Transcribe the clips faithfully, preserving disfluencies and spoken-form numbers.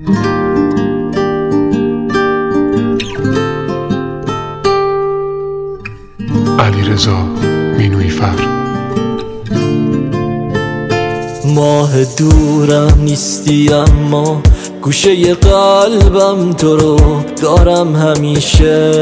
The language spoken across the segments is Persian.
علیرضا مینویفر. ماه دورم نیستی اما گوشه قلبم تو رو دارم همیشه.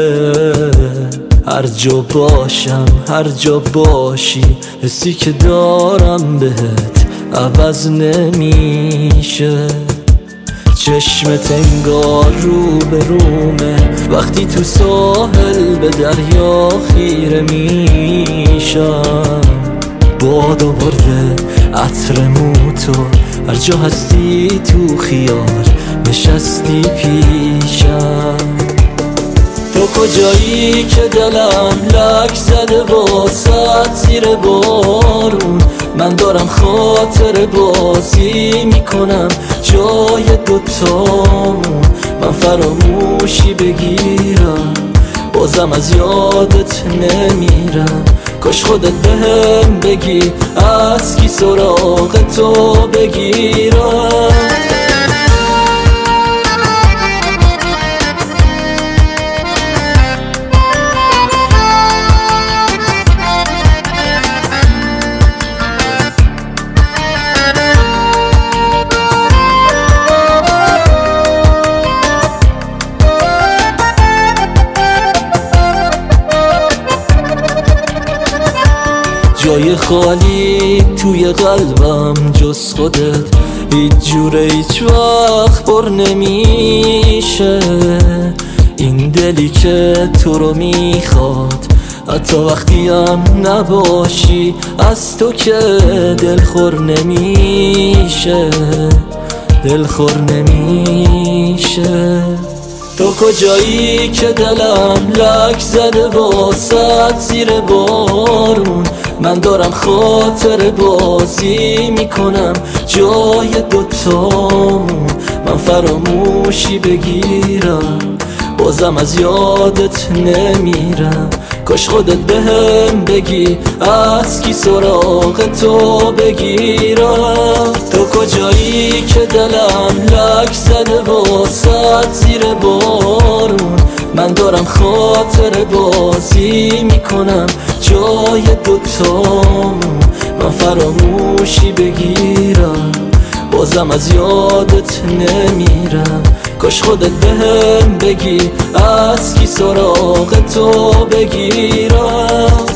هر جا باشم هر جا باشی حسی که دارم بهت عوض نمیشه. چشمت انگار رو به رومه وقتی تو ساحل به دریا خیره میشم. باد آورده عطر موتو هر جا هستی تو خیال نشستی پیشم. تو کجایی که دلم لک زده واسط زیر بارون. من دارم خاطر بازی میکنم جای دوتامون. من فراموشی بگیرم بازم از یادت نمیرم. کاش خودت بهم بگی از کی سراغ تو بگیرم. جای خالی توی قلبم جز خودت هیچ جوره هیچ وقت پر نمیشه. این دلی که تو رو میخواد حتی وقتی هم نباشی از تو که دلخور نمیشه. دلخور نمیشه. تو کجایی که دلم لک زده واسط زیر بارون. من دارم خاطر بازی میکنم جای دوتامون. من فراموشی بگیرم بازم از یادت نمیرم. کاش خودت بهم بگی از کی سراغ تو بگیرم. تو کجایی که دلم لک زده واسط زیر بارون. من دارم خاطر بازی میکنم جای دوتامون. من فراموشی بگیرم بازم از یادت نمیرم. کاش خودت بهم بگی از کی سراغ تو بگیرم.